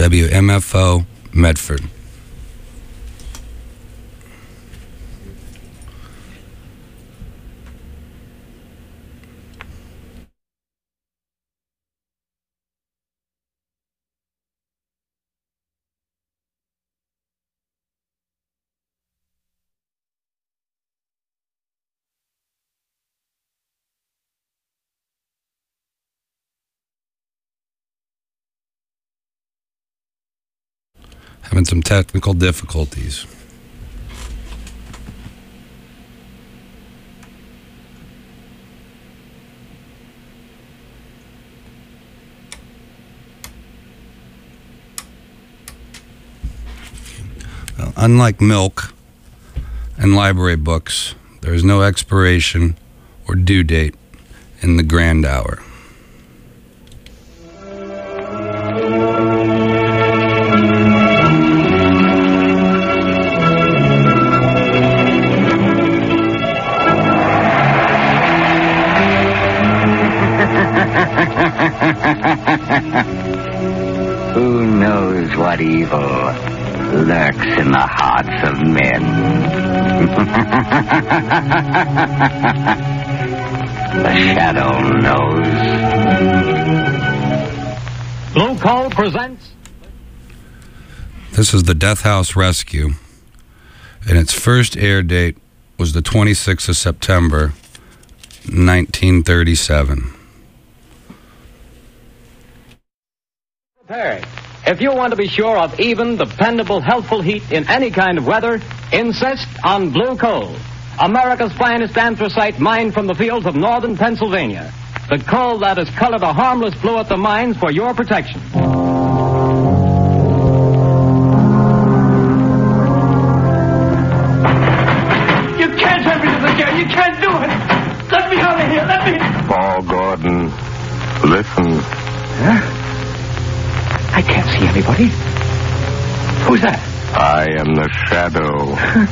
WMFO, Medford. Having some technical difficulties. Well, unlike milk and library books, there is no expiration or due date in the grand hour. Who knows what evil lurks in the hearts of men? The Shadow knows. Blue Coal presents... This is the Death House Rescue, and its first air date was the 26th of September, 1937. Prepared. If you want to be sure of even, dependable, healthful heat in any kind of weather, insist on Blue Coal, America's finest anthracite mined from the fields of northern Pennsylvania. The coal that has colored a harmless blue at the mines for your protection. You can't have me to the jail. You can't do it. Let me out of here. Let me... Paul Gordon, listen. Huh? I can't see anybody. Who's that? I am the Shadow.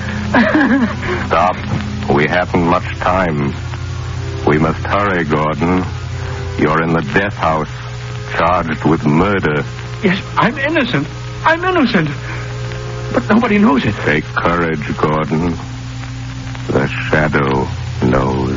Stop. We haven't much time. We must hurry, Gordon. You're in the death house, charged with murder. Yes, I'm innocent. I'm innocent. But nobody knows it. Take courage, Gordon. The Shadow knows.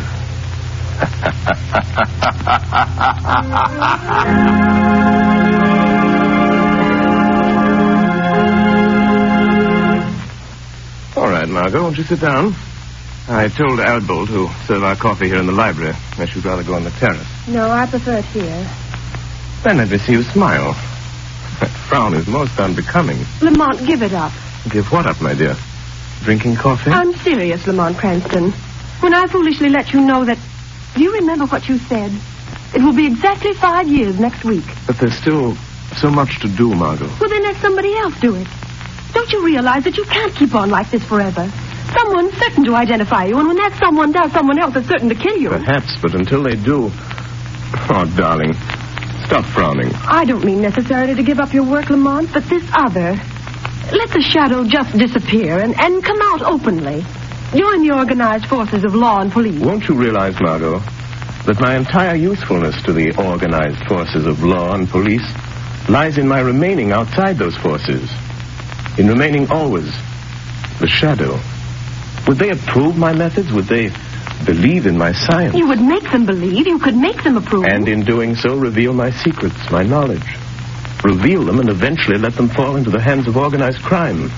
All right, Margot, won't you sit down? I told Albold to serve our coffee here in the library, unless you'd rather go on the terrace. No, I prefer it here. Then let me see you smile. That frown is most unbecoming. Lamont, give it up. Give what up, my dear? Drinking coffee? I'm serious, Lamont Cranston. When I foolishly let you know that... Do you remember what you said? It will be exactly 5 years next week. But there's still so much to do, Margot. Well, then let somebody else do it. Don't you realize that you can't keep on like this forever? Someone's certain to identify you, and when that someone does, someone else is certain to kill you. Perhaps, but until they do... Oh, darling, stop frowning. I don't mean necessarily to give up your work, Lamont, but this other. Let the Shadow just disappear and come out openly. Join the organized forces of law and police. Won't you realize, Margot, that my entire usefulness to the organized forces of law and police lies in my remaining outside those forces, in remaining always the Shadow. Would they approve my methods? Would they believe in my science? You would make them believe. You could make them approve. And in doing so, reveal my secrets, my knowledge. Reveal them and eventually let them fall into the hands of organized crime.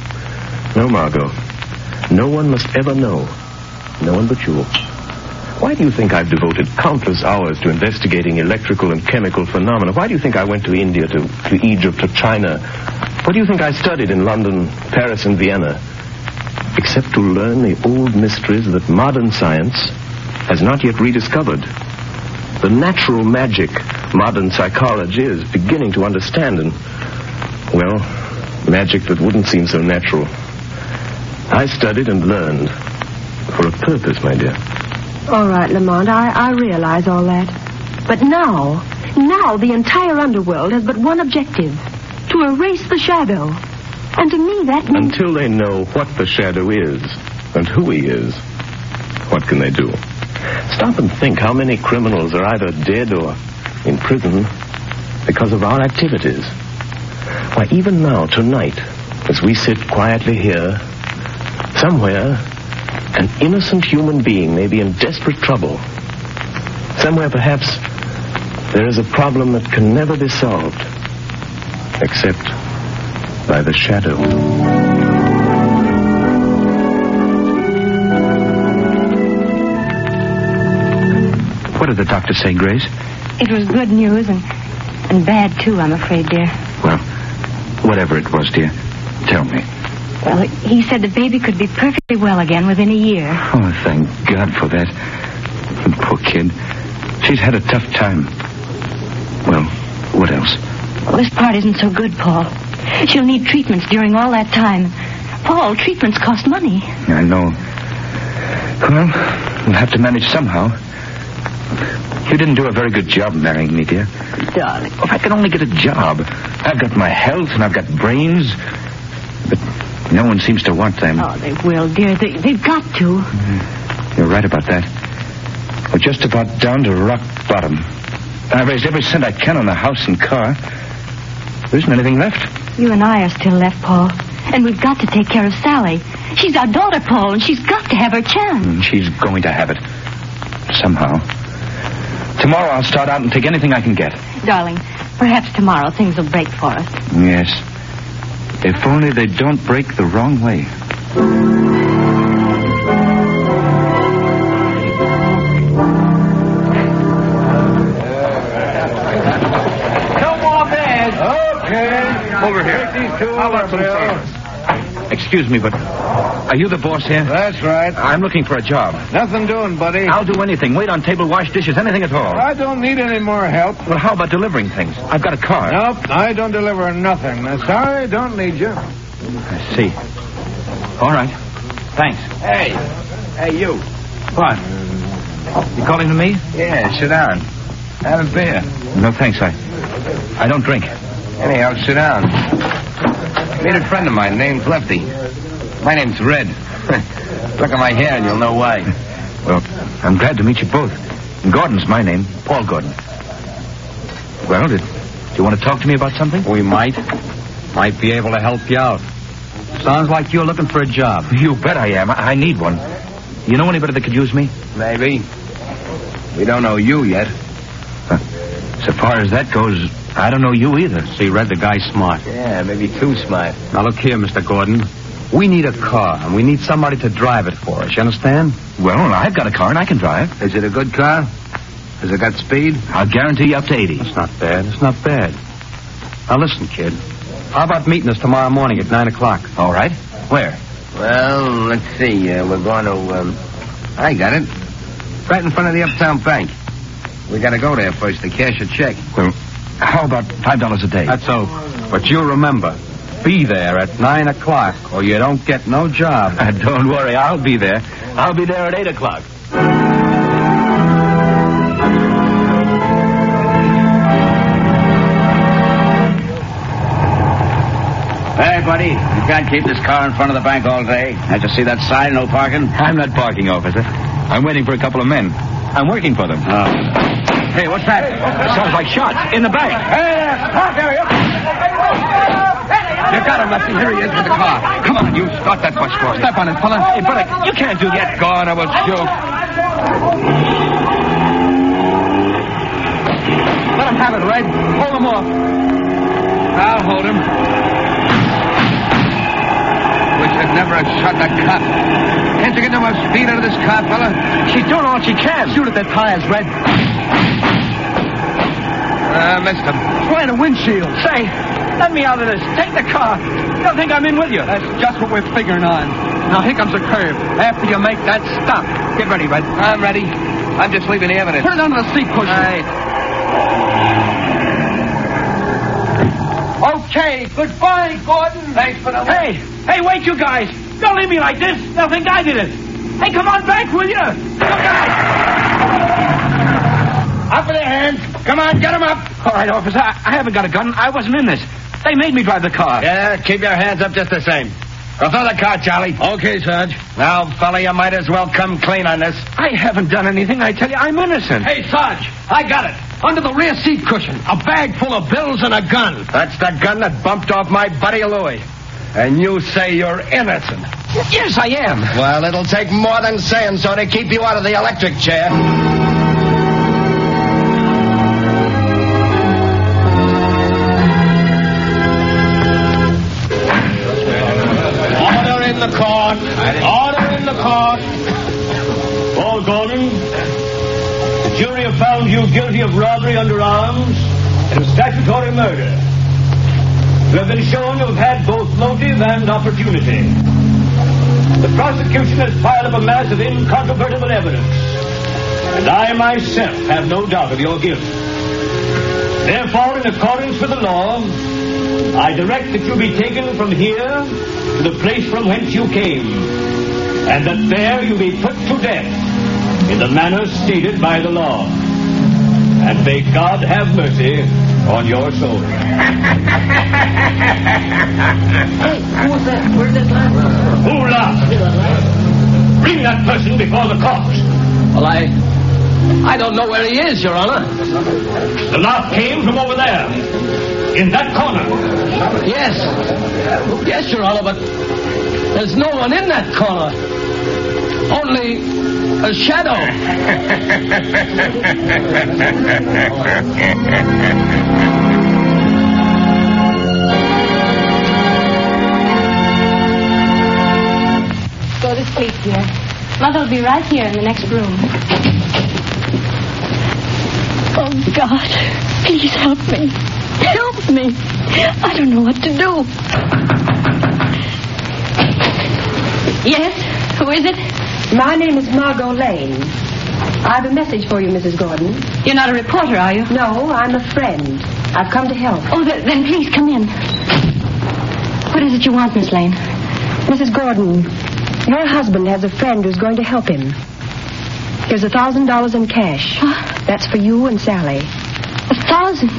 No, Margot. No one must ever know. No one but you. Why do you think I've devoted countless hours to investigating electrical and chemical phenomena? Why do you think I went to India, to Egypt, to China? What do you think I studied in London, Paris, and Vienna? Except to learn the old mysteries that modern science has not yet rediscovered. The natural magic modern psychology is beginning to understand, and, well, magic that wouldn't seem so natural. I studied and learned for a purpose, my dear. All right, Lamont, I realize all that. But now the entire underworld has but one objective: to erase the Shadow. And to me, that means... Until they know what the Shadow is and who he is, what can they do? Stop and think how many criminals are either dead or in prison because of our activities. Why, even now, tonight, as we sit quietly here, somewhere, an innocent human being may be in desperate trouble. Somewhere, perhaps, there is a problem that can never be solved, except by the shadow. What did the doctor say, Grace? It was good news and bad, too, I'm afraid, dear. Well, whatever it was, dear, tell me. Well, he said the baby could be perfectly well again within a year. Oh, thank God for that. Poor kid. She's had a tough time. Well, what else? Well, this part isn't so good, Paul. She'll need treatments during all that time. Paul, treatments cost money. I know. Well, we'll have to manage somehow. You didn't do a very good job marrying me, dear. Darling. If I could only get a job. I've got my health and I've got brains. But no one seems to want them. Oh, they will, dear. They've got to. You're right about that. We're just about down to rock bottom. I've raised every cent I can on the house and car. There isn't anything left. You and I are still left, Paul. And we've got to take care of Sally. She's our daughter, Paul, and she's got to have her chance. She's going to have it. Somehow. Tomorrow I'll start out and take anything I can get. Darling, perhaps tomorrow things will break for us. Yes. If only they don't break the wrong way. No more beds. Okay. Over here. Take these two How about over, some Bill. sand? Excuse me, but are you the boss here? That's right. I'm looking for a job. Nothing doing, buddy. I'll do anything. Wait on table, wash dishes, anything at all. I don't need any more help. Well, how about delivering things? I've got a car. Nope, I don't deliver nothing. Sorry, don't need you. I see. All right. Thanks. Hey, you. What? You calling to me? Yeah, sit down. Have a beer. No, thanks. I don't drink. Anyhow, sit down. Meet a friend of mine named Lefty. My name's Red. Look at my hair and you'll know why. Well, I'm glad to meet you both. Gordon's my name. Paul Gordon. Well, do you want to talk to me about something? We might be able to help you out. Sounds like you're looking for a job. You bet I am. I need one. You know anybody that could use me? Maybe. We don't know you yet. So far as that goes, I don't know you either. See, Red, the guy's smart. Yeah, maybe too smart. Now, look here, Mr. Gordon. We need a car, and we need somebody to drive it for us. You understand? Well, I've got a car and I can drive. Is it a good car? Has it got speed? I'll guarantee you up to 80. It's not bad. It's not bad. Now, listen, kid. How about meeting us tomorrow morning at 9 o'clock? All right. Where? Well, let's see. We're going to, I got it. Right in front of the Uptown Bank. We got to go there first to cash a check. Well, how about $5 a day? That's so. But you remember, be there at 9 o'clock or you don't get no job. Don't worry, I'll be there. I'll be there at 8 o'clock. Hey, buddy, you can't keep this car in front of the bank all day. Can't you see that sign, no parking? I'm not parking, officer. I'm waiting for a couple of men. I'm working for them. Oh. Hey, what's that? Sounds like shots in the bank. Hey, stop there, you. You got him, Lefty. Here he is with the car. Come on, you start that bus for us. Step on it, fella. Hey, brother, you can't do that. Go on, I will shoot. Let him have it, Red. Hold him off. I'll hold him. Wish I'd never have shot that cop. Can't you get no more speed out of this car, fella? She's doing all she can. Shoot at their tires, Red. Missed him. Trying a windshield. Say, let me out of this. Take the car. You don't think I'm in with you? That's just what we're figuring on. Now, here comes a curve. After you make that stop. Get ready, Red. I'm ready. I'm just leaving the evidence. Turn under the seat cushion. Right. Okay, goodbye, Gordon. Thanks for the... Hey, wait, you guys. Don't leave me like this. They'll think I did it. Hey, come on back, will you? Look out! Up with their hands. Come on, get them up. All right, officer. I haven't got a gun. I wasn't in this. They made me drive the car. Yeah, keep your hands up just the same. Go throw the car, Charlie. Okay, Sarge. Now, fella, you might as well come clean on this. I haven't done anything. I tell you, I'm innocent. Hey, Sarge, I got it. Under the rear seat cushion. A bag full of bills and a gun. That's the gun that bumped off my buddy Louis. And you say you're innocent. Yes, I am. Well, it'll take more than saying so to keep you out of the electric chair. Order in the court. Order in the court. Paul Gordon, the jury have found you guilty of robbery under arms and statutory murder. You have been shown to have had both motive and opportunity. The prosecution has piled up a mass of incontrovertible evidence, and I myself have no doubt of your guilt. Therefore, in accordance with the law, I direct that you be taken from here to the place from whence you came, and that there you be put to death in the manner stated by the law. And may God have mercy on your soul. Hey, who was that? Where did that laugh from? Who laughed? Bring that person before the court. Well, I don't know where he is, Your Honor. The laugh came from over there, in that corner. Yes. Yes, Your Honor, but there's no one in that corner. Only a shadow. Go to sleep, dear. Mother will be right here in the next room. Oh, God, please help me. Help me. I don't know what to do. Yes? Who is it? My name is Margot Lane. I have a message for you, Mrs. Gordon. You're not a reporter, are you? No, I'm a friend. I've come to help. Oh, then please come in. What is it you want, Miss Lane? Mrs. Gordon, your husband has a friend who's going to help him. Here's $1,000 in cash. That's for you and Sally. 1,000?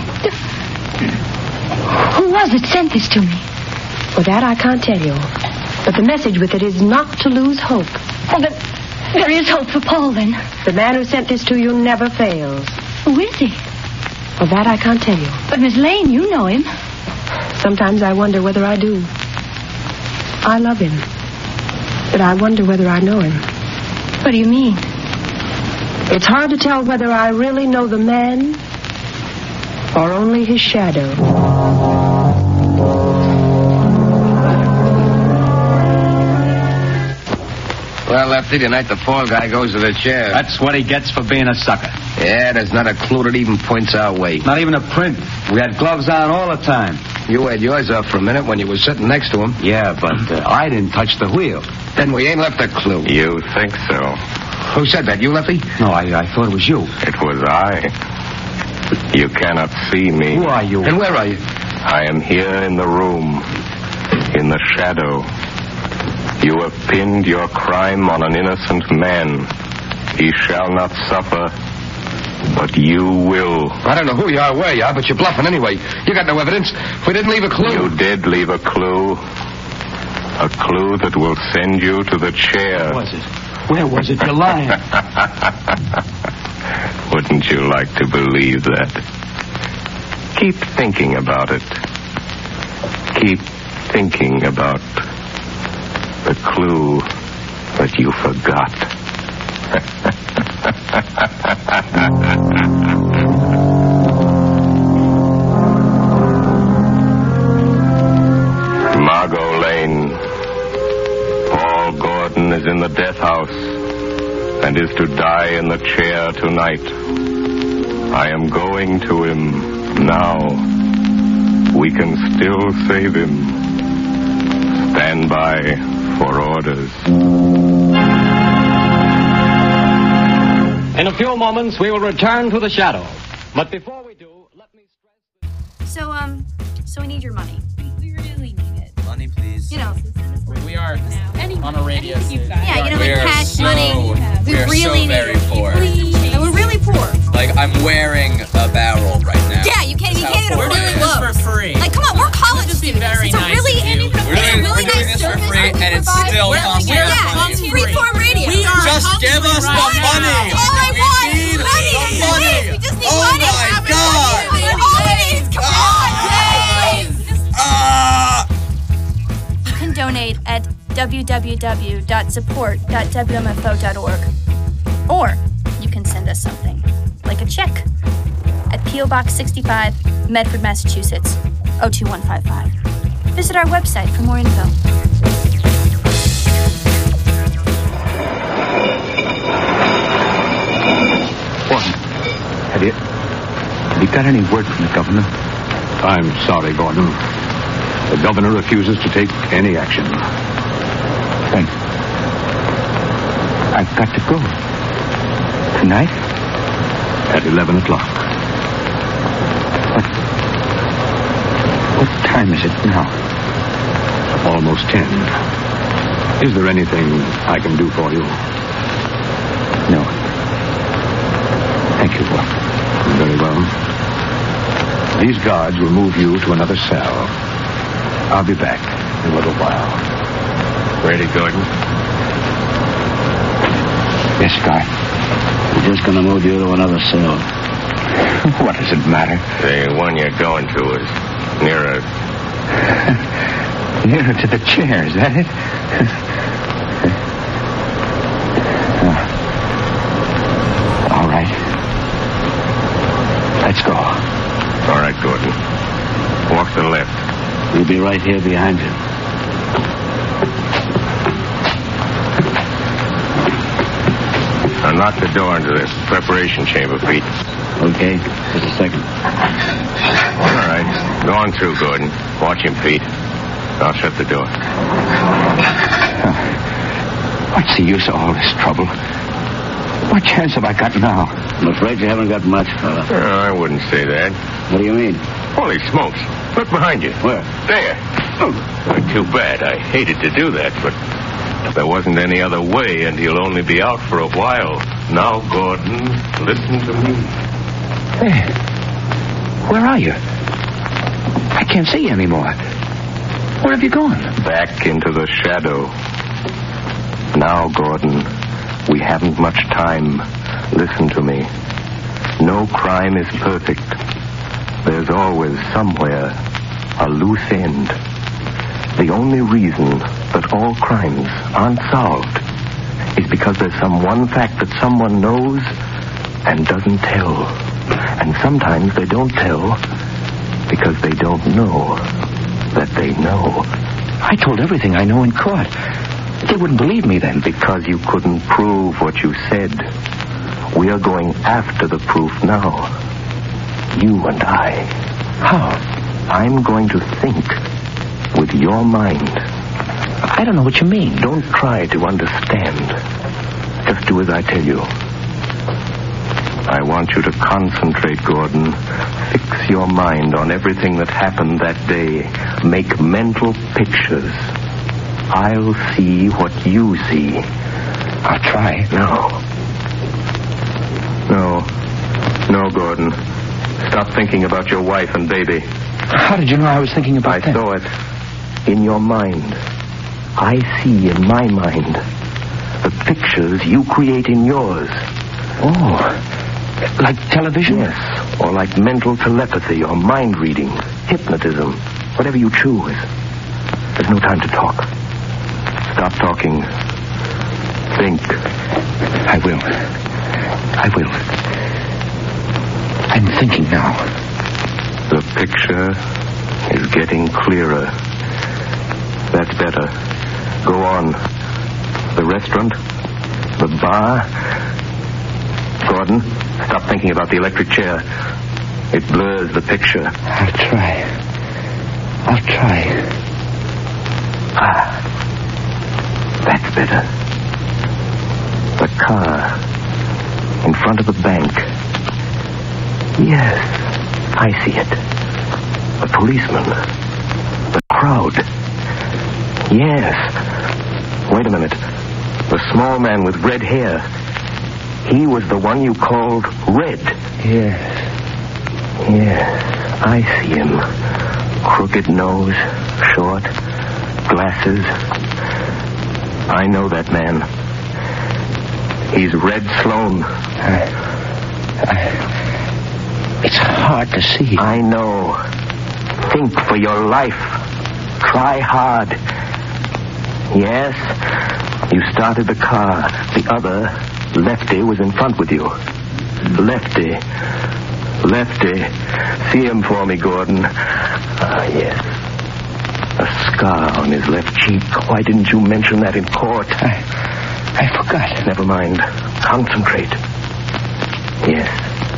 Who was it sent this to me? Well, that I can't tell you. But the message with it is not to lose hope. Oh, there is hope for Paul, then. The man who sent this to you never fails. Who is he? Well, that I can't tell you. But, Miss Lane, you know him. Sometimes I wonder whether I do. I love him. But I wonder whether I know him. What do you mean? It's hard to tell whether I really know the man or only his shadow. Well, Lefty, tonight the fall guy goes to the chair. That's what he gets for being a sucker. Yeah, there's not a clue that even points our way. Not even a print. We had gloves on all the time. You had yours off for a minute when you were sitting next to him. Yeah, but I didn't touch the wheel. Then we ain't left a clue. You think so? Who said that? You, Lefty? No, I thought it was you. It was I. You cannot see me. Who are you? And where are you? I am here in the room, in the shadow. You have pinned your crime on an innocent man. He shall not suffer, but you will. I don't know who you are, where you are, but you're bluffing anyway. You got no evidence. We didn't leave a clue. You did leave a clue. A clue that will send you to the chair. Where was it? Where was it? You're lying. Wouldn't you like to believe that? Keep thinking about it. Keep thinking about the clue that you forgot. Margot Lane. Paul Gordon is in the death house and is to die in the chair tonight. I am going to him now. We can still save him. Stand by for orders. In a few moments, we will return to the shadow. But before we do, let me stress... So we need your money. We really need it. Money, please. You know. We are on a radio station. Yeah, you know, like cash money. We are really so very poor. And we're really poor. Like, I'm wearing a barrel right now. Yeah, you can't even afford it. For free. Like, come on, we're college students. Very it's nice a really, we're doing this for free, and it's still costing us money. It's freeform radio. Just give us the money. All I want is money. the money. We just need oh money. My website at www.support.wmfo.org. Or you can send us something, like a check, at P.O. Box 65, Medford, Massachusetts, 02155. Visit our website for more info. Have you got any word from the governor? I'm sorry, Gordon. The governor refuses to take any action. Frank, I've got to go. Tonight? At 11 o'clock. What time is it now? Almost 10. Is there anything I can do for you? No. Thank you, Bob. Very well. These guards will move you to another cell. I'll be back in a little while. Ready, Gordon? Yes, Guy. We're just going to move you to another cell. What does it matter? The one you're going to is nearer. Nearer to the chair, is that it? All right. Let's go. All right, Gordon. Walk to the left. We'll be right here behind you. Unlock the door into the preparation chamber, Pete. Okay, just a second. All right. Go on through, Gordon. Watch him, Pete. I'll shut the door. What's the use of all this trouble? What chance have I got now? I'm afraid you haven't got much, fella. I wouldn't say that. What do you mean? Holy smokes. Look behind you. Where? There. Too bad. I hated to do that, but there wasn't any other way, and he'll only be out for a while. Now, Gordon, listen to me. Hey, where are you? I can't see you anymore. Where have you gone? Back into the shadow. Now, Gordon, we haven't much time. Listen to me. No crime is perfect. There's always somewhere a loose end. The only reason that all crimes aren't solved is because there's some one fact that someone knows and doesn't tell. And sometimes they don't tell because they don't know that they know. I told everything I know in court. They wouldn't believe me then. Because you couldn't prove what you said. We are going after the proof now. You and I. How? I'm going to think with your mind. I don't know what you mean. Don't try to understand. Just do as I tell you. I want you to concentrate, Gordon. Fix your mind on everything that happened that day. Make mental pictures. I'll see what you see. I'll try. No, Gordon. Stop thinking about your wife and baby. How did you know I was thinking about that? I saw it in your mind. I see in my mind the pictures you create in yours. Oh, like television? Yes, or like mental telepathy or mind reading, hypnotism, whatever you choose. There's no time to talk. Stop talking. Think. I will. I'm thinking now. The picture is getting clearer. That's better. Go on. The restaurant? The bar? Gordon, stop thinking about the electric chair. It blurs the picture. I'll try. That's better. The car in front of the bank. Yes, I see it. The policeman. The crowd. Yes. Wait a minute. The small man with red hair. He was the one you called Red. Yes, I see him. Crooked nose, short, glasses. I know that man. He's Red Sloan. It's hard to see. I know. Think for your life. Try hard. Yes. You started the car. The other, Lefty, was in front with you. Lefty. See him for me, Gordon. Ah, yes. A scar on his left cheek. Why didn't you mention that in court? I forgot. Never mind. Concentrate. Yes.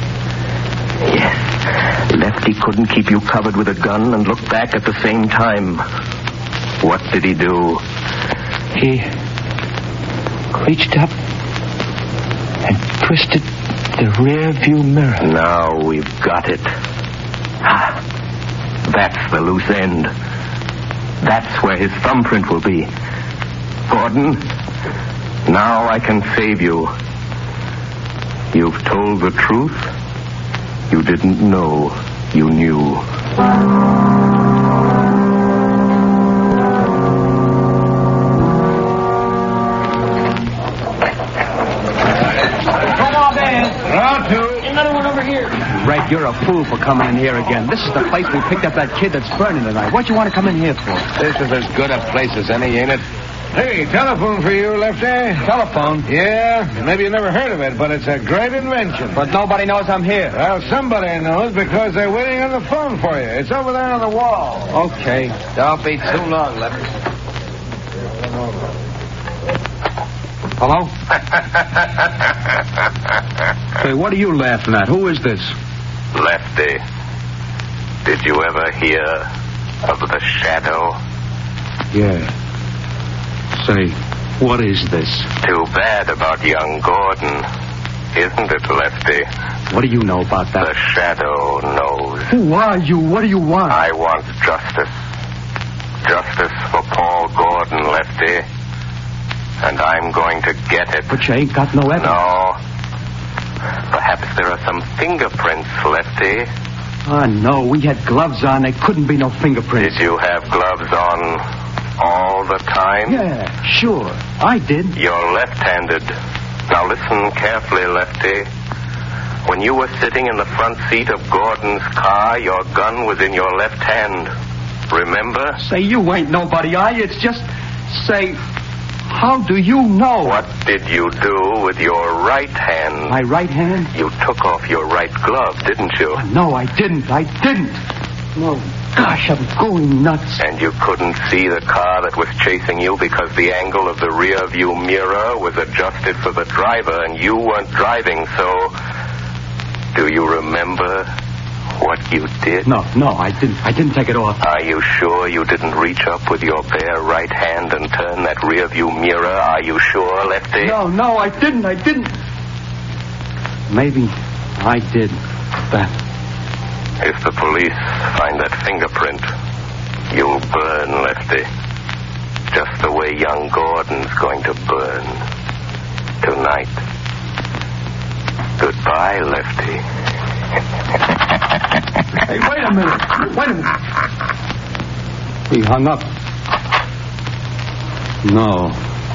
Lefty couldn't keep you covered with a gun and look back at the same time. What did he do? He reached up and twisted the rear view mirror. Now we've got it. That's the loose end. That's where his thumbprint will be. Gordon, now I can save you. You've told the truth. You didn't know you knew. Another one over here. Red, you're a fool for coming in here again. This is the place we picked up that kid that's burning tonight. What'd you want to come in here for? This is as good a place as any, ain't it? Hey, telephone for you, Lefty. Telephone? Yeah, maybe you never heard of it, but it's a great invention. But nobody knows I'm here. Well, somebody knows because they're waiting on the phone for you. It's over there on the wall. Okay. Don't be too long, Lefty. Hello? Hey, what are you laughing at? Who is this? Lefty, did you ever hear of the Shadow? Yeah. Say, what is this? Too bad about young Gordon, isn't it, Lefty? What do you know about that? The Shadow knows. Who are you? What do you want? I want justice. Justice for Paul Gordon, Lefty. And I'm going to get it. But you ain't got no evidence. No. Perhaps there are some fingerprints, Lefty. Ah, no. We had gloves on. There couldn't be no fingerprints. Did you have gloves on all the time? Yeah, sure. I did. You're left-handed. Now listen carefully, Lefty. When you were sitting in the front seat of Gordon's car, your gun was in your left hand. Remember? Say, you ain't nobody, are you? It's just... Say... How do you know? What did you do with your right hand? My right hand? You took off your right glove, didn't you? No, I didn't. No, gosh, I'm going nuts. And you couldn't see the car that was chasing you because the angle of the rear view mirror was adjusted for the driver and you weren't driving, so... Do you remember what you did? No, I didn't take it off. Are you sure you didn't reach up with your bare right hand and turn that rear view mirror? Are you sure, Lefty? No, I didn't. Maybe I did that. If the police find that fingerprint, you'll burn, Lefty. Just the way young Gordon's going to burn. Tonight. Goodbye, Lefty. Hey, wait a minute. He hung up. No,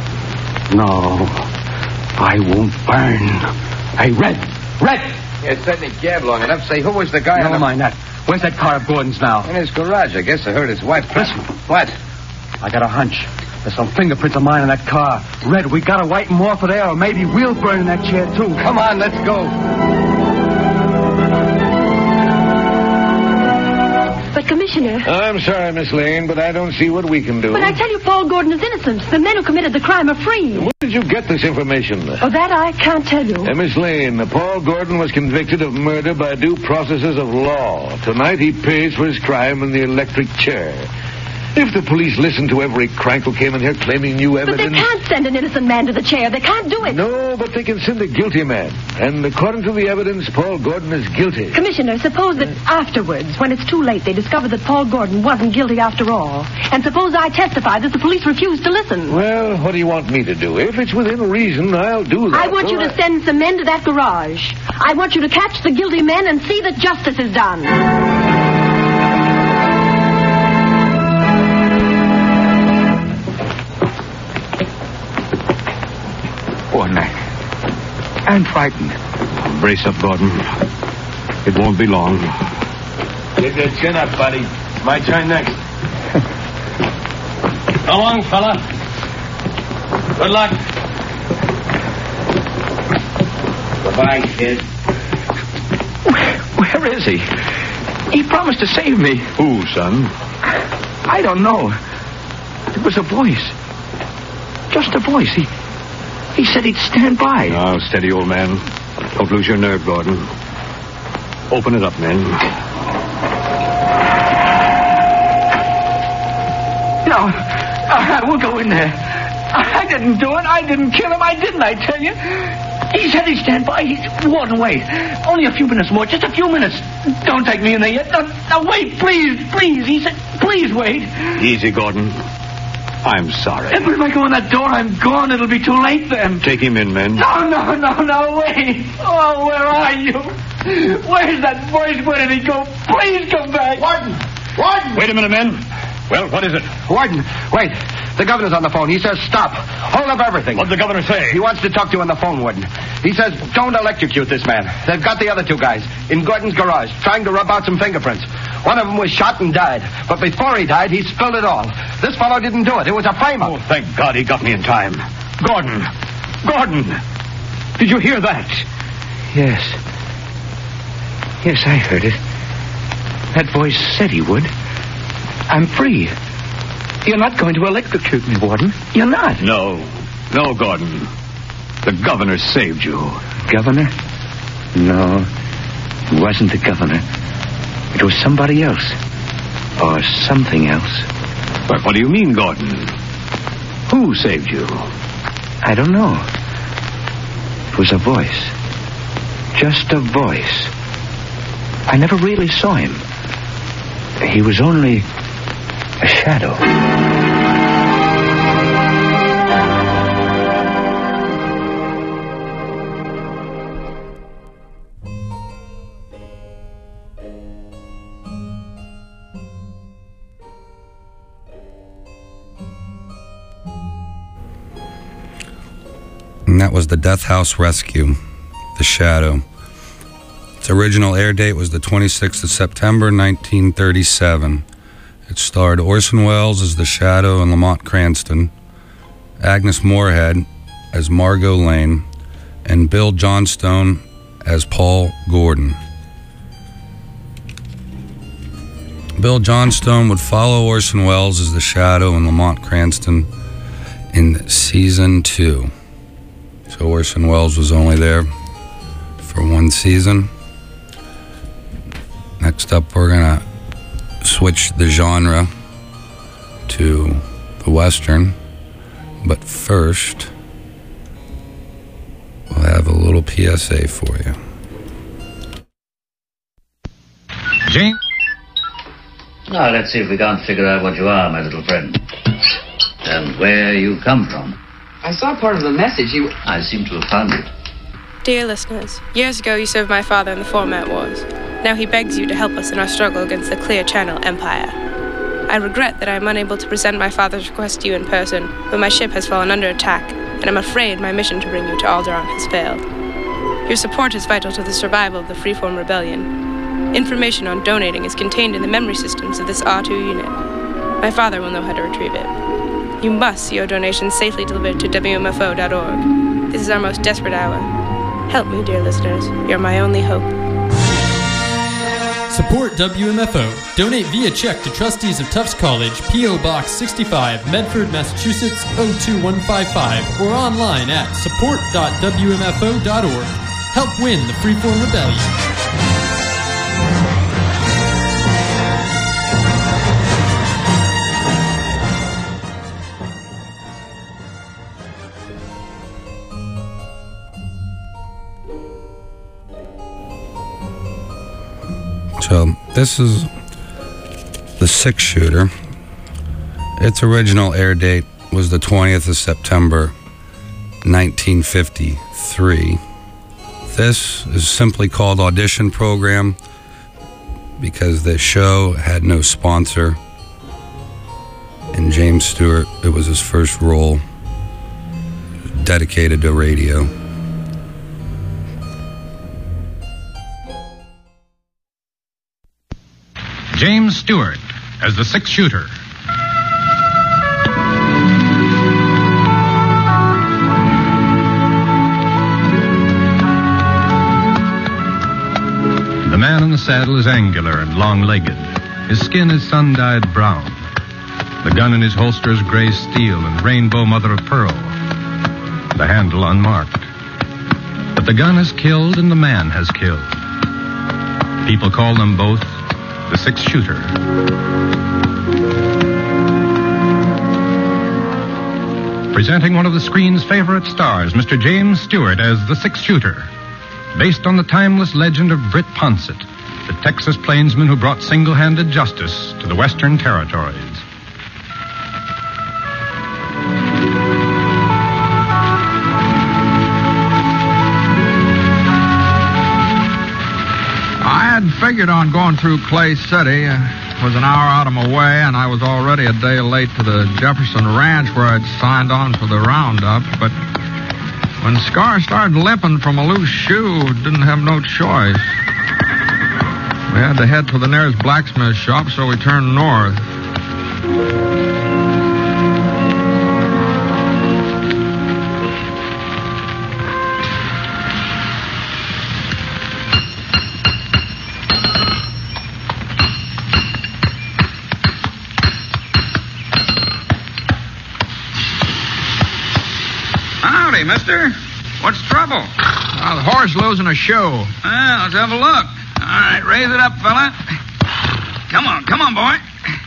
I won't burn. Hey, Red! You certainly gabbed long enough. Say, who was the guy Never mind that. Where's that car of Gordon's now? In his garage. I guess I heard his wife. Listen. What? I got a hunch. There's some fingerprints of mine in that car. Red, we gotta wipe them off of there, or maybe we'll burn in that chair, too. Come on, let's go. But, Commissioner... I'm sorry, Miss Lane, but I don't see what we can do. But I tell you, Paul Gordon is innocent. The men who committed the crime are free. Where did you get this information? Oh, that I can't tell you. Miss Lane, Paul Gordon was convicted of murder by due processes of law. Tonight he pays for his crime in the electric chair. If the police listened to every crank who came in here claiming new evidence... But they can't send an innocent man to the chair. They can't do it. No, but they can send a guilty man. And according to the evidence, Paul Gordon is guilty. Commissioner, suppose that afterwards, when it's too late, they discover that Paul Gordon wasn't guilty after all. And suppose I testify that the police refuse to listen. Well, what do you want me to do? If it's within reason, I'll do that. I want you to send some men to that garage. I want you to catch the guilty men and see that justice is done. I'm frightened. Brace up, Gordon. It won't be long. Get your chin up, buddy. My turn next. Go on, fella. Good luck. Goodbye, kid. Where is he? He promised to save me. Who, son? I don't know. It was a voice. Just a voice. He said he'd stand by. Now, steady, old man. Don't lose your nerve, Gordon. Open it up, men. No, I won't go in there. I didn't do it. I didn't kill him. I didn't, I tell you. He said he'd stand by. Warden, wait. Only a few minutes more. Just a few minutes. Don't take me in there yet. No, wait, please. He said, please wait. Easy, Gordon. I'm sorry. But if I go in that door, I'm gone. It'll be too late then. Take him in, men. No, wait. Oh, where are you? Where's that voice? Where did he go? Please come back. Warden! Wait a minute, men. Well, what is it? Warden, wait. The governor's on the phone. He says stop. Hold up everything. What'd the governor say? He wants to talk to you on the phone, Warden. He says don't electrocute this man. They've got the other two guys in Gordon's garage trying to rub out some fingerprints. One of them was shot and died. But before he died, he spilled it all. This fellow didn't do it. It was a frame-up. Oh, thank God he got me in time. Gordon! Did you hear that? Yes, I heard it. That voice said he would. I'm free. You're not going to electrocute me, Warden. You're not. No, Gordon. The governor saved you. Governor? No, it wasn't the governor. It was somebody else. Or something else. But what do you mean, Gordon? Who saved you? I don't know. It was a voice. Just a voice. I never really saw him. He was only a shadow. And that was the Death House Rescue, The Shadow. Its original air date was the 26th of September, 1937. It starred Orson Welles as the Shadow and Lamont Cranston, Agnes Moorehead as Margot Lane, and Bill Johnstone as Paul Gordon. Bill Johnstone would follow Orson Welles as the Shadow and Lamont Cranston in season 2. So Orson Welles was only there for one season. Next up, we're going to switch the genre to the Western. But first, we'll have a little PSA for you. Gene? Now, let's see if we can't figure out what you are, my little friend. And where you come from. I saw part of the message. I seem to have found it. Dear listeners, years ago you served my father in the Format Wars. Now he begs you to help us in our struggle against the Clear Channel Empire. I regret that I am unable to present my father's request to you in person, but my ship has fallen under attack, and I'm afraid my mission to bring you to Alderaan has failed. Your support is vital to the survival of the Freeform Rebellion. Information on donating is contained in the memory systems of this R2 unit. My father will know how to retrieve it. You must see your donations safely delivered to WMFO.org. This is our most desperate hour. Help me, dear listeners. You're my only hope. Support WMFO. Donate via check to trustees of Tufts College, P.O. Box 65, Medford, Massachusetts 02155, or online at support.wmfo.org. Help win the Freeform Rebellion. So this is the 6-shooter. Its original air date was the 20th of September, 1953. This is simply called Audition Program because the show had no sponsor. And James Stewart, it was his first role dedicated to radio. James Stewart as the 6-shooter. saddle is angular and long-legged. His skin is sun-dyed brown. The gun in his holster is gray steel and rainbow mother-of-pearl. The handle unmarked. But the gun has killed and the man has killed. People call them both the six-shooter. Presenting one of the screen's favorite stars, Mr. James Stewart as the six-shooter. Based on the timeless legend of Britt Ponset, the Texas plainsman who brought single-handed justice to the Western Territories. I had figured on going through Clay City. It was an hour out of my way, and I was already a day late to the Jefferson Ranch where I'd signed on for the roundup. But when Scar started limping from a loose shoe, didn't have no choice. We had to head for the nearest blacksmith shop, so we turned north. Howdy, mister. What's the trouble? The horse losing a shoe. Well, let's have a look. All right, raise it up, fella. Come on, boy.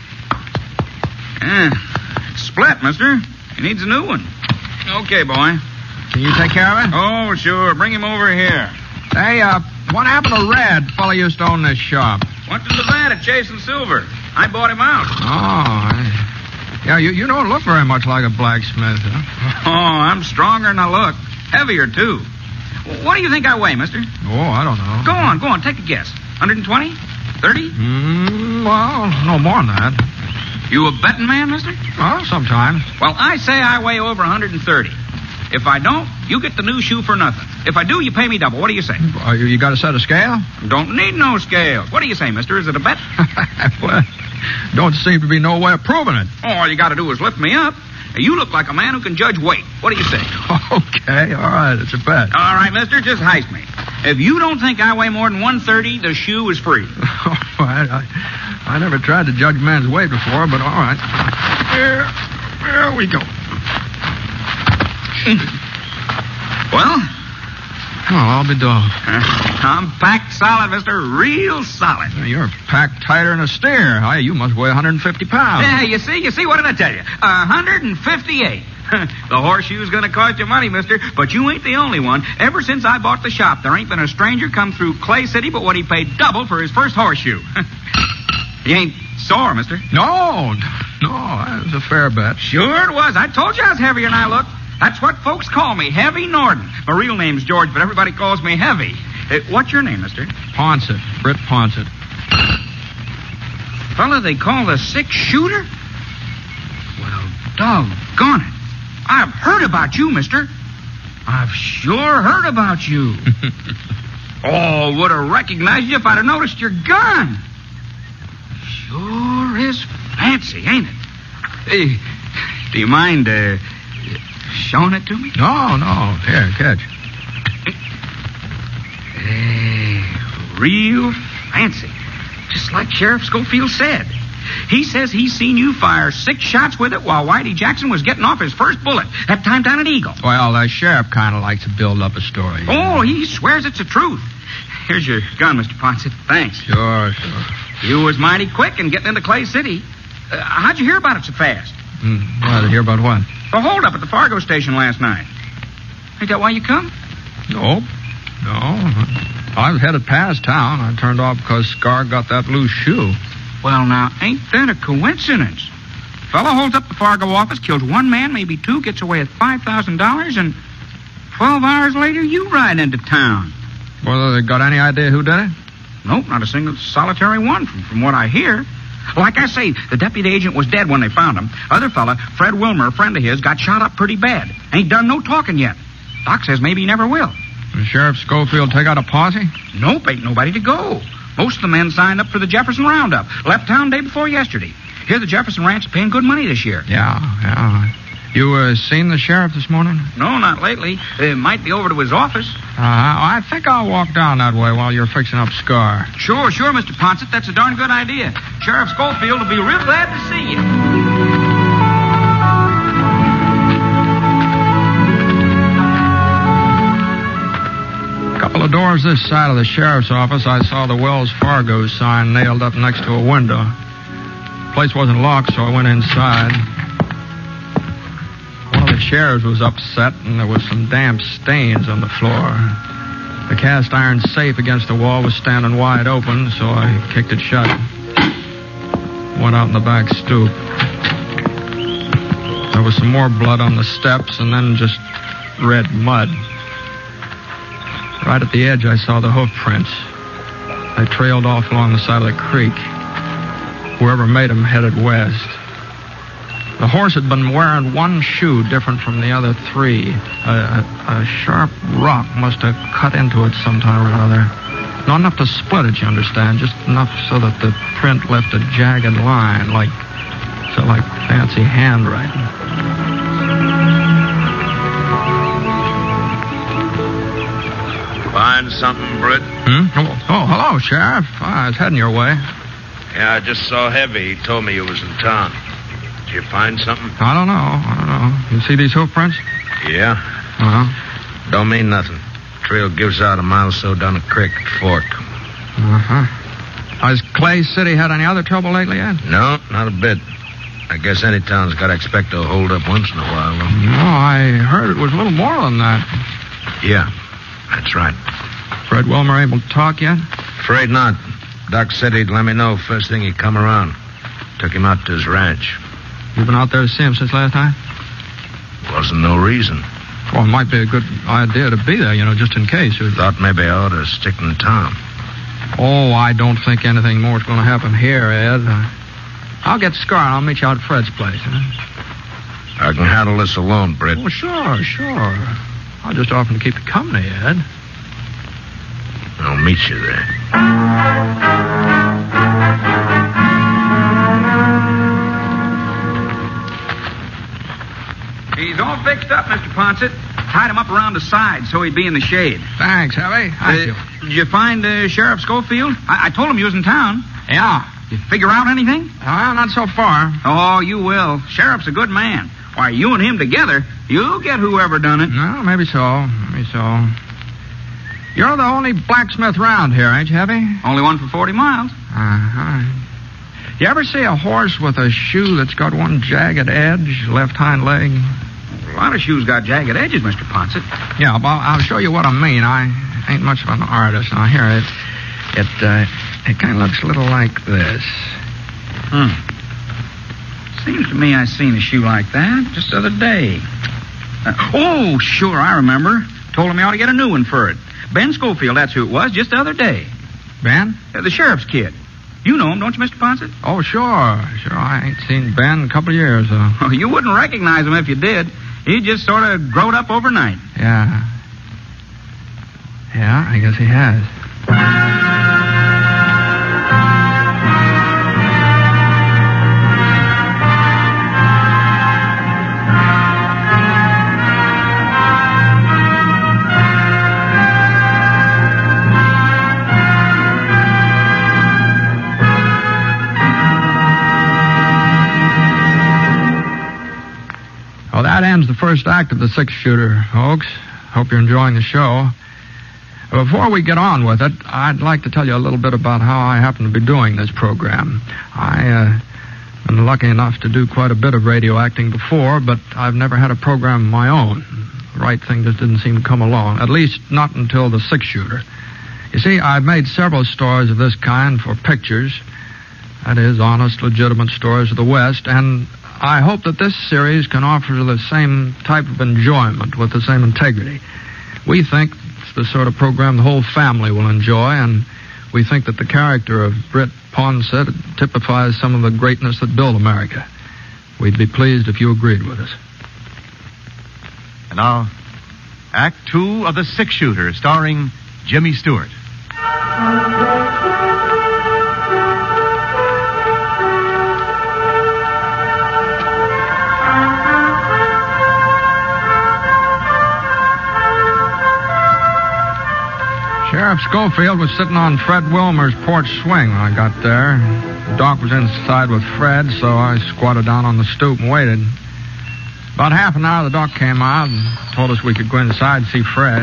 It's split, mister. He needs a new one. Okay, boy. Can you take care of it? Oh, sure. Bring him over here. Hey, what happened to Red? Fella used to own this shop. Went to Nevada chasing silver. I bought him out. Oh, yeah, you don't look very much like a blacksmith, huh? Oh, I'm stronger than I look. Heavier, too. What do you think I weigh, mister? Oh, I don't know. Go on, take a guess. 120? 30? Well, no more than that. You a betting man, mister? Oh, sometimes. Well, I say I weigh over 130. If I don't, you get the new shoe for nothing. If I do, you pay me double. What do you say? You got a set of scale? Don't need no scales. What do you say, mister? Is it a bet? Well, don't seem to be no way of proving it. All you got to do is lift me up. You look like a man who can judge weight. What do you say? Okay, all right, it's a bet. All right, mister, just heist me. If you don't think I weigh more than 130, the shoe is free. I never tried to judge a man's weight before, but all right. Here we go. Well? Oh, I'll be dog. I'm packed solid, mister. Real solid. You're packed tighter than a steer. You must weigh 150 pounds. Yeah, you see? What did I tell you? 158. The horseshoe's going to cost you money, mister, but you ain't the only one. Ever since I bought the shop, there ain't been a stranger come through Clay City but what he paid double for his first horseshoe. You ain't sore, mister? No, that was a fair bet. Sure it was. I told you I was heavier than I look. That's what folks call me, Heavy Norden. My real name's George, but everybody calls me Heavy. What's your name, mister? Ponset. Britt Ponset. Fella they call the six-shooter? Well, doggone it. I've heard about you, mister. I've sure heard about you. Oh, would have recognized you if I'd have noticed your gun. Sure is fancy, ain't it? Hey, do you mind, showing it to me? No. Here, catch. Hey, real fancy. Just like Sheriff Schofield said. He says he's seen you fire 6 shots with it while Whitey Jackson was getting off his first bullet. That time down at Eagle. Well, the sheriff kind of likes to build up a story. Oh, he swears it's the truth. Here's your gun, Mr. Ponset. Thanks. Sure. You was mighty quick in getting into Clay City. How'd you hear about it so fast? Well, to hear about what? The holdup at the Fargo station last night. Ain't that why you come? No. I was headed past town. I turned off because Scar got that loose shoe. Well, now, ain't that a coincidence? Fellow holds up the Fargo office, kills one man, maybe 2, gets away with $5,000, and 12 hours later, you ride into town. Well, they got any idea who did it? Nope, not a single solitary one, from what I hear. Like I say, the deputy agent was dead when they found him. Other fella, Fred Wilmer, a friend of his, got shot up pretty bad. Ain't done no talking yet. Doc says maybe he never will. Did Sheriff Schofield take out a posse? Nope, ain't nobody to go. Most of the men signed up for the Jefferson Roundup. Left town day before yesterday. Here the Jefferson Ranch is paying good money this year. Yeah. You seen the sheriff this morning? No, not lately. Might be over to his office. I think I'll walk down that way while you're fixing up Scar. Sure, Mr. Ponset. That's a darn good idea. Sheriff Schofield will be real glad to see you. A couple of doors this side of the sheriff's office, I saw the Wells Fargo sign nailed up next to a window. The place wasn't locked, so I went inside. One of the chairs was upset, and there was some damp stains on the floor. The cast iron safe against the wall was standing wide open, so I kicked it shut. Went out in the back stoop. There was some more blood on the steps, and then just red mud. Right at the edge, I saw the hoof prints. They trailed off along the side of the creek. Whoever made them headed west. The horse had been wearing one shoe different from the other three. A sharp rock must have cut into it sometime or other. Not enough to split it, you understand, just enough so that the print left a jagged line, like fancy handwriting. Find something, Britt? Oh, hello, Sheriff. I was heading your way. Yeah, I just saw Heavy. He told me you was in town. Did you find something? I don't know. You see these hoof prints? Yeah. Don't mean nothing. Trail gives out a mile or so down the creek at Fork. Has Clay City had any other trouble lately, Ed? No, not a bit. I guess any town's got to expect to hold up once in a while, though. No, I heard it was a little more than that. Yeah, that's right. Fred Wilmer able to talk yet? Afraid not. Doc said he'd let me know first thing he'd come around. Took him out to his ranch. You been out there to see him since last night? Wasn't no reason. Well, it might be a good idea to be there, just in case. Thought maybe I ought to stick in town. Oh, I don't think anything more is going to happen here, Ed. I'll get Scar and I'll meet you out at Fred's place. I can handle this alone, Britt. Oh, sure. I'll just offer to keep you company, Ed. I'll meet you there. He's all fixed up, Mr. Ponset. Tied him up around the side so he'd be in the shade. Thanks, Heavy. Thank you. Did you find Sheriff Schofield? I told him you was in town. Yeah. You figure out anything? Not so far. Oh, you will. Sheriff's a good man. Why, you and him together, you'll get whoever done it. No, maybe so. You're the only blacksmith round here, ain't you, Heavy? Only one for 40 miles. You ever see a horse with a shoe that's got one jagged edge, left hind leg? A lot of shoes got jagged edges, Mr. Ponset. Yeah, well, I'll show you what I mean. I ain't much of an artist. Now, here, it kind of looks a little like this. Seems to me I seen a shoe like that just the other day. Oh, sure, I remember. Told him he ought to get a new one for it. Ben Schofield, that's who it was, just the other day. Ben? The sheriff's kid. You know him, don't you, Mr. Ponset? Oh, sure. I ain't seen Ben in a couple of years, though. Oh, you wouldn't recognize him if you did. He just sort of growed up overnight. Yeah, I guess he has. Well, that ends the first act of the six-shooter, folks. Hope you're enjoying the show. Before we get on with it, I'd like to tell you a little bit about how I happen to be doing this program. I've been lucky enough to do quite a bit of radio acting before, but I've never had a program of my own. The right thing just didn't seem to come along, at least not until the six-shooter. You see, I've made several stories of this kind for pictures. That is, honest, legitimate stories of the West, and I hope that this series can offer the same type of enjoyment with the same integrity. We think it's the sort of program the whole family will enjoy, and we think that the character of Britt Ponset typifies some of the greatness that built America. We'd be pleased if you agreed with us. And now, Act 2 of The Six-Shooter, starring Jimmy Stewart. Sheriff Schofield was sitting on Fred Wilmer's porch swing when I got there. Doc was inside with Fred, so I squatted down on the stoop and waited. About half an hour, the doc came out and told us we could go inside and see Fred.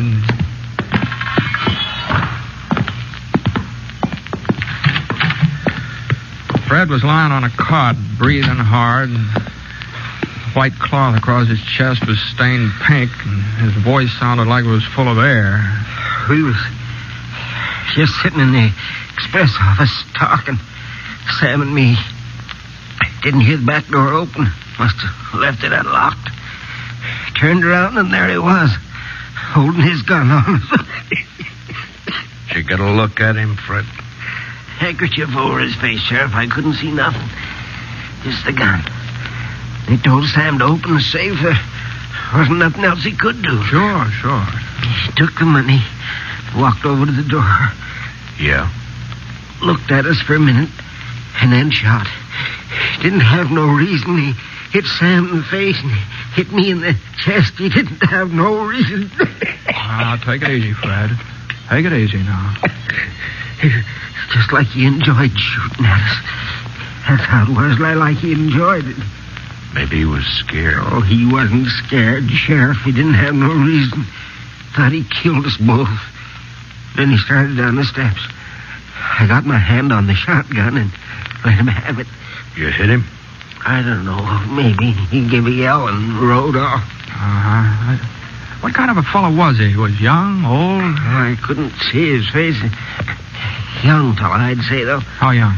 Fred was lying on a cot, breathing hard. The white cloth across his chest was stained pink, and his voice sounded like it was full of air. We was just sitting in the express office talking, Sam and me. Didn't hear the back door open. Must have left it unlocked. Turned around and there he was, holding his gun on us. Did you get a look at him, Fred? Handkerchief over his face, Sheriff. I couldn't see nothing. Just the gun. They told Sam to open the safe. There wasn't nothing else he could do. Sure. He took the money, walked over to the door. Yeah? Looked at us for a minute, and then shot. Didn't have no reason. He hit Sam in the face and hit me in the chest. He didn't have no reason. Now, take it easy, Fred. Take it easy now. Just like he enjoyed shooting at us. That's how it was, like he enjoyed it. Maybe he was scared. Oh, he wasn't scared, Sheriff. He didn't have no reason. Thought he killed us both. Then he started down the steps. I got my hand on the shotgun and let him have it. You hit him? I don't know. Maybe. He gave a yell and rode off. What kind of a fellow was he? Was young, old? I couldn't see his face. Young fella, I'd say, though. How young?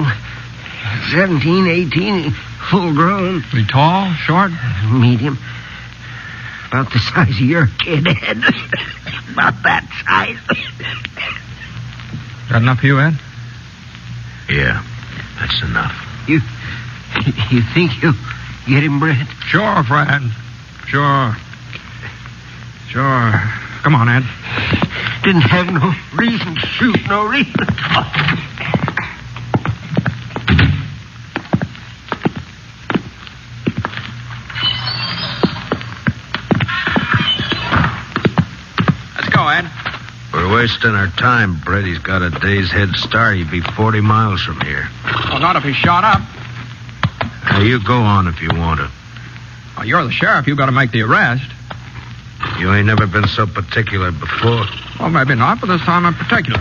17, 18, full grown. Was he tall, short? Medium. About the size of your kid, Ed. About that size. Got enough for you, Ed? Yeah, that's enough. You think you'll get him, Brett? Sure, Fred. Sure. Come on, Ed. Didn't have no reason to shoot, no reason. Let's go, Ed. We're wasting our time, Brett. He's got a day's head start. He'd be 40 miles from here. Well, not if he's shot up. Now, you go on if you want to. Well, you're the sheriff. You've got to make the arrest. You ain't never been so particular before. Well, maybe not, but this time I'm particular.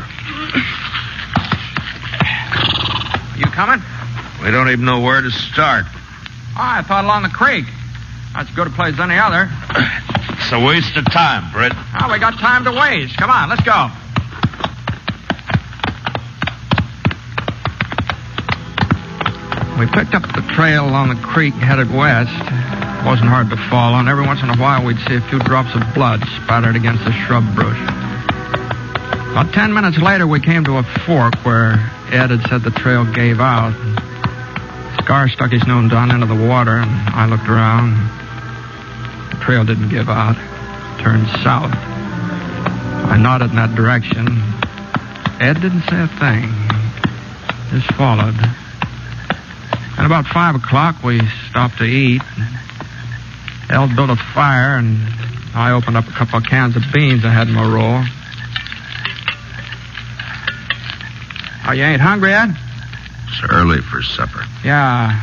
You coming? We don't even know where to start. I thought along the creek. That's as good a place as any other. It's a waste of time, Brett. Oh, we got time to waste. Come on, let's go. We picked up the trail along the creek headed west. It wasn't hard to follow, and every once in a while we'd see a few drops of blood spattered against the shrub bush. About 10 minutes later, we came to a fork where Ed had said the trail gave out. Scar stuck his nose down into the water, and I looked around. The trail didn't give out. It turned south. I nodded in that direction. Ed didn't say a thing. Just followed. At about 5 o'clock, we stopped to eat. El built a fire, and I opened up a couple of cans of beans I had in my roll. Oh, you ain't hungry, Ed? It's early for supper. Yeah.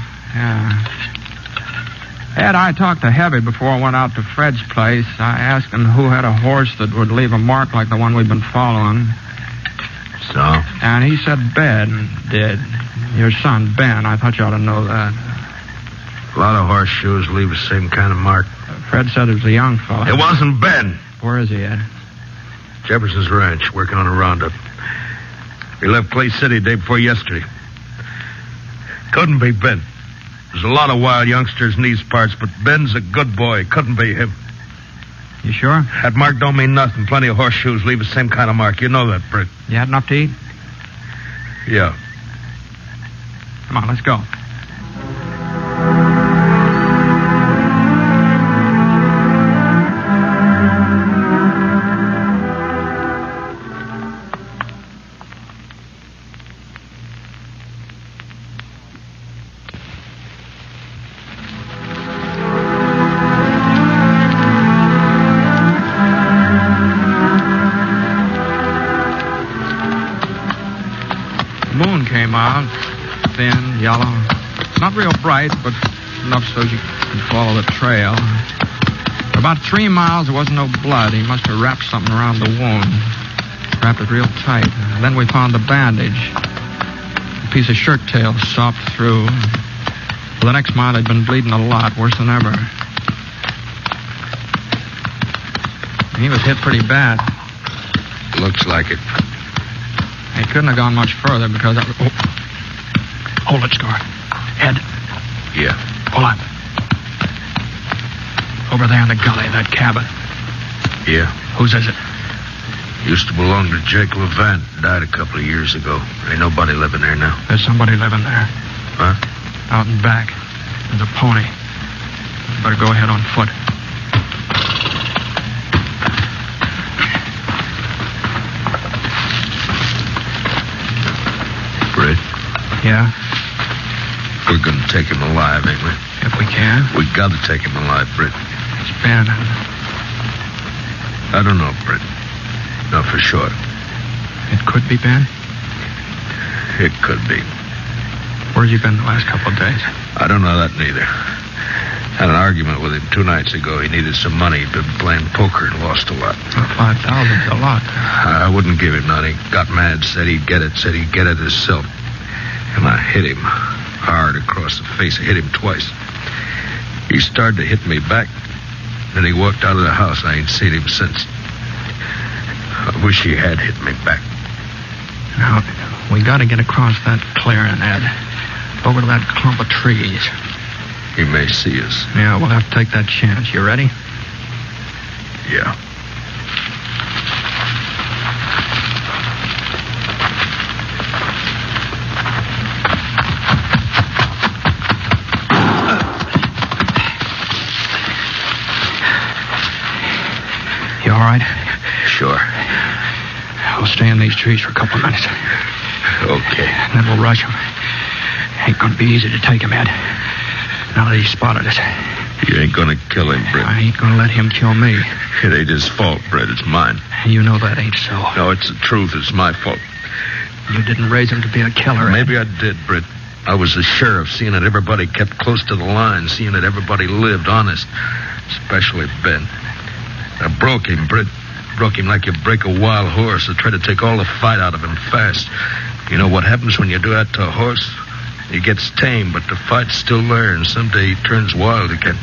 Ed, I talked to Heavy before I went out to Fred's place. I asked him who had a horse that would leave a mark like the one we've been following. So? And he said Ben did. Your son, Ben. I thought you ought to know that. A lot of horseshoes leave the same kind of mark. Fred said it was a young fellow. It wasn't Ben. Where is he, Ed? Jefferson's ranch, working on a roundup. He left Clay City day before yesterday. Couldn't be Ben. There's a lot of wild youngsters in these parts, but Ben's a good boy. Couldn't be him. You sure? That mark don't mean nothing. Plenty of horseshoes leave the same kind of mark. You know that, Britt. You had enough to eat? Yeah. Come on, let's go. thin, yellow. Not real bright, but enough so you could follow the trail. For about 3 miles, there wasn't no blood. He must have wrapped something around the wound. Wrapped it real tight. Then we found the bandage. A piece of shirt tail sopped through. For the next mile, he'd been bleeding a lot, worse than ever. He was hit pretty bad. Looks like it. He couldn't have gone much further because... Hold it, Scar. Ed. Yeah. Pull up. Over there in the gully, that cabin. Yeah. Whose is it? Used to belong to Jake Levant. Died a couple of years ago. Ain't nobody living there now. There's somebody living there. Huh? Out in back. There's a pony. Better go ahead on foot. Britt? Yeah? We're gonna take him alive, ain't we? If we can. We gotta take him alive, Britt. It's Ben. I don't know, Britt. Not for sure. It could be Ben? It could be. Where's he been the last couple of days? I don't know that neither. Had an argument with him 2 nights ago. He needed some money. He'd been playing poker and lost a lot. $5,000's a lot. I wouldn't give him none. He got mad, said he'd get it himself. And I hit him hard across the face. I hit him twice. He started to hit me back. Then he walked out of the house. I ain't seen him since. I wish he had hit me back. Now, we got to get across that clearing, Ed. Over to that clump of trees. He may see us. Yeah, we'll have to take that chance. You ready? Yeah. You all right? Sure. We'll stay in these trees for a couple of minutes. Okay. And then we'll rush him. Ain't gonna be easy to take him, Ed. Now that he's spotted us. You ain't gonna kill him, Britt. I ain't gonna let him kill me. It ain't his fault, Britt. It's mine. You know that ain't so. No, it's the truth. It's my fault. You didn't raise him to be a killer, Ed. Maybe I did, Britt. I was the sheriff, seeing that everybody kept close to the line, seeing that everybody lived honest, especially Ben. I broke him, Britt. Broke him like you break a wild horse. I tried to take all the fight out of him fast. You know what happens when you do that to a horse? He gets tame, but the fight's still there, and someday he turns wild again.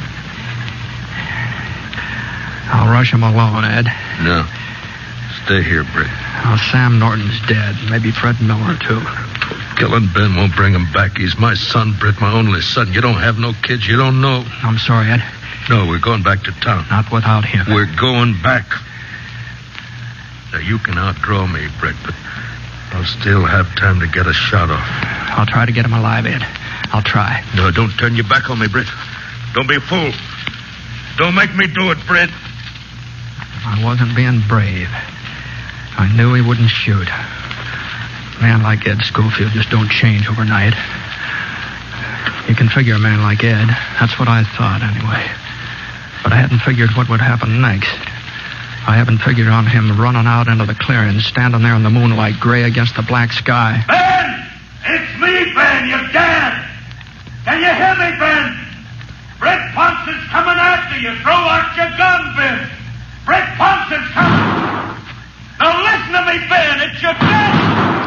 I'll rush him alone, Ed. No. Stay here, Britt. Oh, Sam Norton's dead. Maybe Fred Miller, too. Killing Ben won't bring him back. He's my son, Britt, my only son. You don't have no kids. You don't know. I'm sorry, Ed. No, we're going back to town. Not without him. We're going back. Now, you can outdraw me, Britt, but I'll still have time to get a shot off. I'll try to get him alive, Ed. I'll try. No, don't turn your back on me, Britt. Don't be a fool. Don't make me do it, Britt. I wasn't being brave. I knew he wouldn't shoot. A man like Ed Schofield just don't change overnight. You can figure a man like Ed. That's what I thought, anyway. But I hadn't figured what would happen next. I haven't figured on him running out into the clearing, standing there in the moonlight, gray against the black sky. Ben! It's me, Ben! You're dead! Can you hear me, Ben? Britt Ponson's coming after you. Throw out your gun, Ben! Britt Ponson's coming! Now listen to me, Ben! It's your death!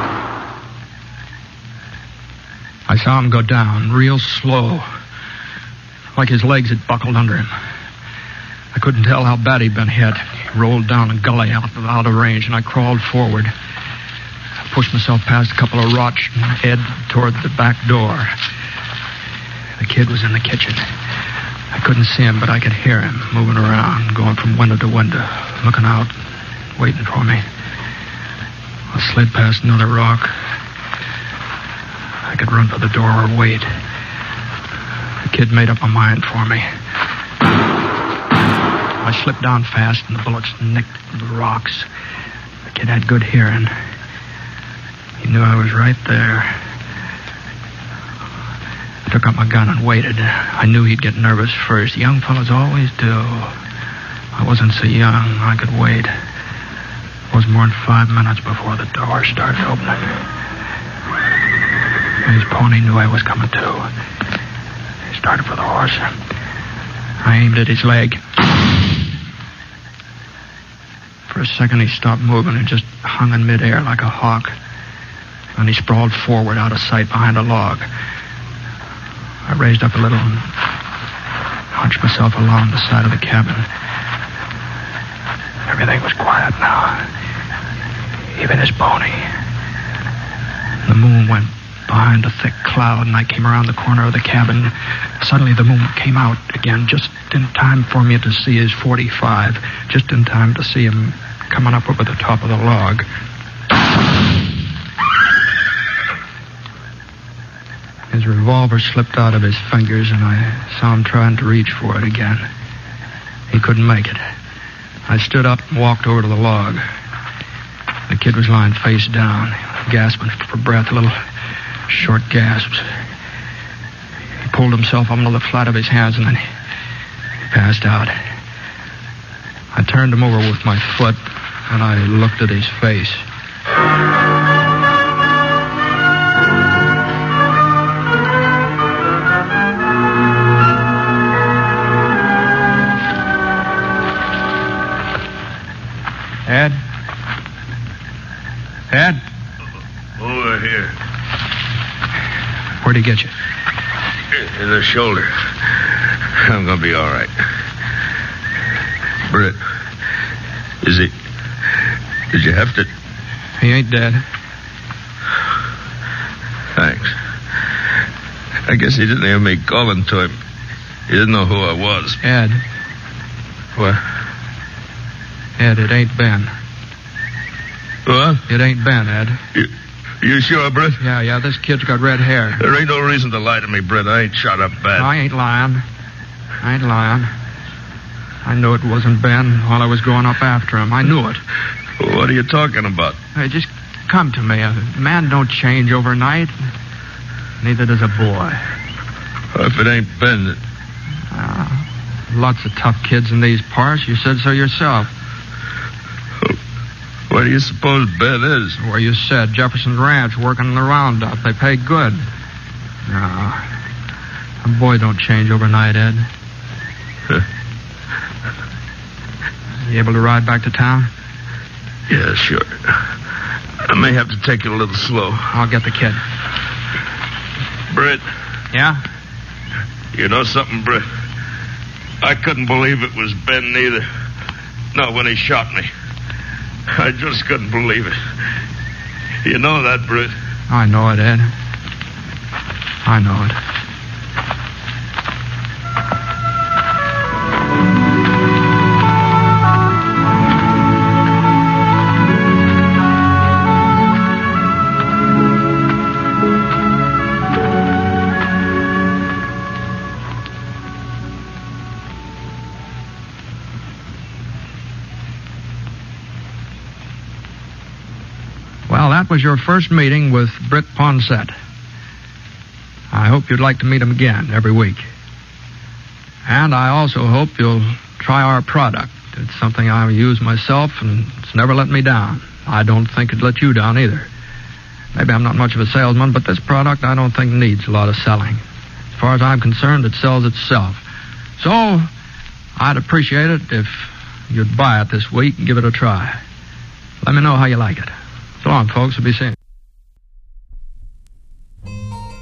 I saw him go down, real slow, like his legs had buckled under him. I couldn't tell how bad he'd been hit. He rolled down a gully out of range, and I crawled forward. I pushed myself past a couple of rocks and head toward the back door. The kid was in the kitchen. I couldn't see him, but I could hear him moving around, going from window to window, looking out, waiting for me. I slid past another rock. I could run for the door or wait. The kid made up my mind for me. I slipped down fast, and the bullets nicked the rocks. The kid had good hearing. He knew I was right there. I took up my gun and waited. I knew he'd get nervous first. Young fellas always do. I wasn't so young. I could wait. It wasn't more than 5 minutes before the door started opening. His pony knew I was coming too. He started for the horse. I aimed at his leg. For a second, he stopped moving and just hung in midair like a hawk. Then he sprawled forward out of sight behind a log. I raised up a little and hunched myself along the side of the cabin. Everything was quiet now. Even his pony. The moon went behind a thick cloud, and I came around the corner of the cabin. Suddenly the moon came out again, just in time for me to see his .45, just in time to see him coming up over the top of the log. His revolver slipped out of his fingers, and I saw him trying to reach for it again. He couldn't make it. I stood up and walked over to the log. The kid was lying face down, gasping for breath, little short gasps. He pulled himself up onto the flat of his hands, and then he passed out. I turned him over with my foot, and I looked at his face. Ed? Ed? Over here. Where'd he get you? In the shoulder. I'm gonna be all right. Britt, is he... Did you have to... He ain't dead. Thanks. I guess he didn't hear me calling to him. He didn't know who I was. Ed. What? Ed, it ain't Ben. What? It ain't Ben, Ed. You sure, Britt? Yeah, this kid's got red hair. There ain't no reason to lie to me, Britt. I ain't shot up bad. I ain't lying. I knew it wasn't Ben while I was going up after him. I knew it. What are you talking about? Hey, just come to me. A man don't change overnight. Neither does a boy. If it ain't Ben... Lots of tough kids in these parts. You said so yourself. Where do you suppose Ben is? Where you said, Jefferson's Ranch, working in the roundup. They pay good. No. A boy don't change overnight, Ed. You able to ride back to town? Yeah, sure. I may have to take it a little slow. I'll get the kid. Britt. Yeah? You know something, Britt? I couldn't believe it was Ben neither. Not when he shot me. I just couldn't believe it. You know that, Britt? I know it, Ed. I know it. That was your first meeting with Britt Ponsett. I hope you'd like to meet him again every week. And I also hope you'll try our product. It's something I use myself, and it's never let me down. I don't think it'd let you down either. Maybe I'm not much of a salesman, but this product I don't think needs a lot of selling. As far as I'm concerned, it sells itself. So, I'd appreciate it if you'd buy it this week and give it a try. Let me know how you like it. So long, folks. We'll be seeing you.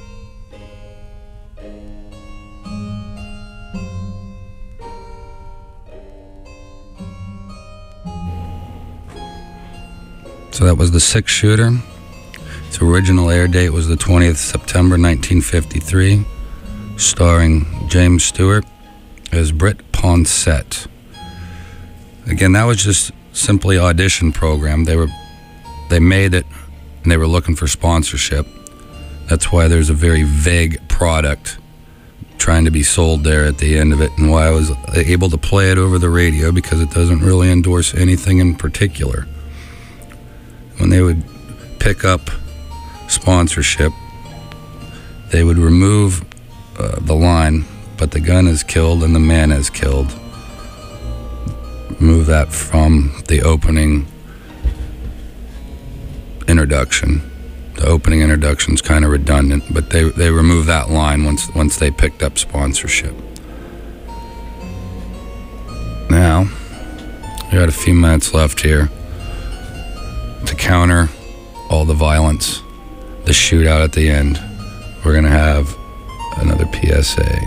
So that was The Six Shooter. Its original air date was the 20th September 1953, starring James Stewart as Britt Ponsett. Again, that was just simply audition program. They made it, and they were looking for sponsorship. That's why there's a very vague product trying to be sold there at the end of it, and why I was able to play it over the radio, because it doesn't really endorse anything in particular. When they would pick up sponsorship, they would remove the line, but the gun is killed and the man is killed. Remove that from the opening introduction. the opening introduction's kind of redundant, but they removed that line once they picked up sponsorship. Now, we got a few minutes left here to counter all the violence, the shootout at the end. We're going to have another PSA.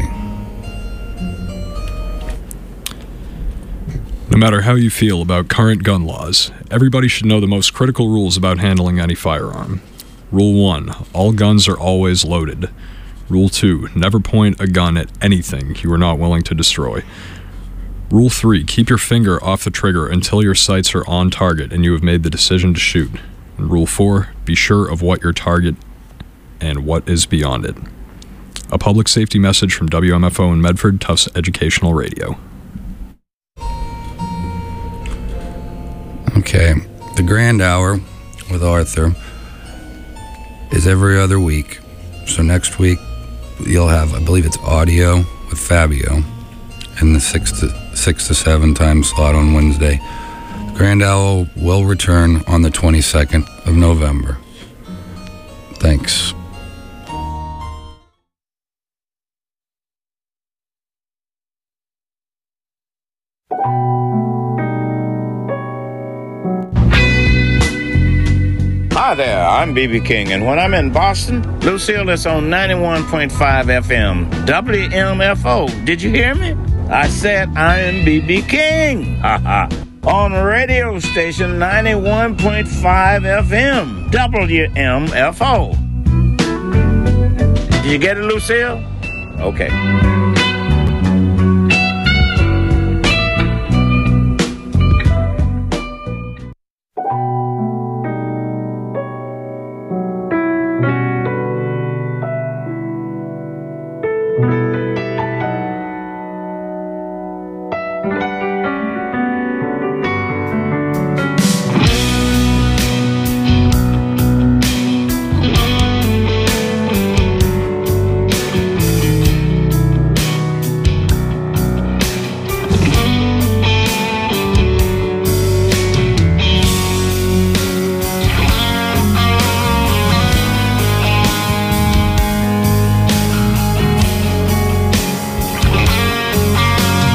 No matter how you feel about current gun laws, everybody should know the most critical rules about handling any firearm. Rule 1, all guns are always loaded. Rule 2, never point a gun at anything you are not willing to destroy. Rule 3, keep your finger off the trigger until your sights are on target and you have made the decision to shoot. And Rule 4, be sure of what your target and what is beyond it. A public safety message from WMFO and Medford Tufts Educational Radio. Okay, the Grand Hour with Arthur is every other week. So next week you'll have, I believe it's audio with Fabio in the 6 to 7 time slot on Wednesday. The Grand Hour will return on the 22nd of November. Thanks. Hi there, I'm B.B. King, and when I'm in Boston, Lucille is on 91.5 FM, WMFO. Did you hear me? I said I am B.B. King. On radio station 91.5 FM, WMFO. Did you get it, Lucille? Okay.